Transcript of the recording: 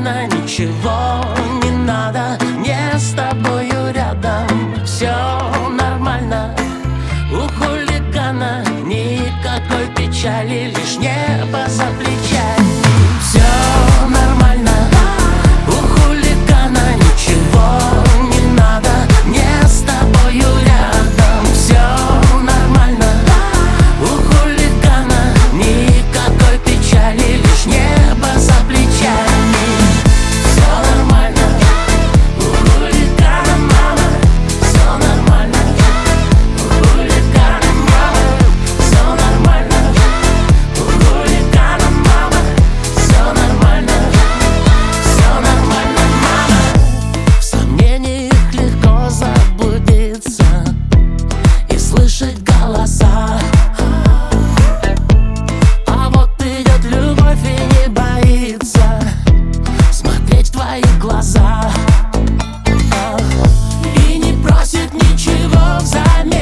хулигана ничего не надо, мне с тобою рядом все нормально. У хулигана никакой печали, лишь небо за плечами. Все нормально, у хулигана ничего не надо, мне с тобою рядом все нормально. У хулигана никакой печали, лишь небо за плечами. Все нормально, у хулигана, мама, все нормально. У хулигана, мама, все нормально. У хулигана, мама, все нормально. Все нормально, мама. В сомнениях легко заблудиться и слышать голоса. А вот идет любовь и не боится смотреть в твои глаза и не просит ничего взамен.